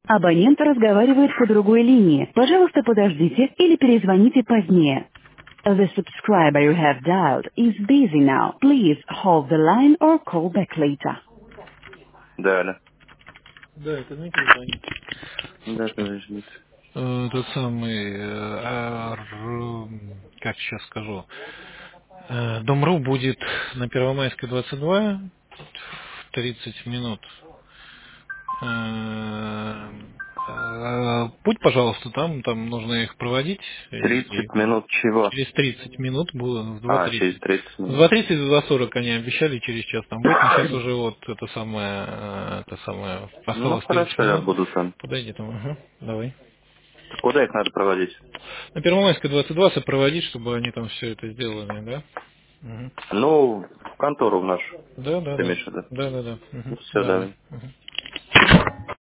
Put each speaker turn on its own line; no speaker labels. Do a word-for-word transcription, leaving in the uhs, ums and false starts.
Абонент разговаривает по другой линии. Пожалуйста, подождите или перезвоните позднее. The subscriber you have dialed is busy now. Please hold the line or call back later.
Да, да.
Да, это Дмитрий звонит.
Да, товарищ Дмитрий.
Э, Тот самый, э, а, р- как сейчас скажу, э, Дом.ру будет на Первомайской двадцать два в тридцать минут. Э, э, Будь, пожалуйста, там, там нужно их проводить. И
тридцать минут чего?
через тридцать минут было в два
А, через
тридцать.
тридцать
В
минут.
два тридцать в два сорок они обещали через час там быть, но сейчас уже вот это самое, э, это самое,
Ну,
осталось тридцать
хорошо, я
минут.
буду там.
Подойди там, ага, давай.
Куда их надо проводить?
На Первомайской двадцать два сопроводить, чтобы они там все это сделали, да? Мгм.
Ну, в контору в нашу.
Да, да,
Ты
да.
имеешь в виду?
Да, да, да.
Ну,
Мгм.
все,
Давай.
давай.
Мгм.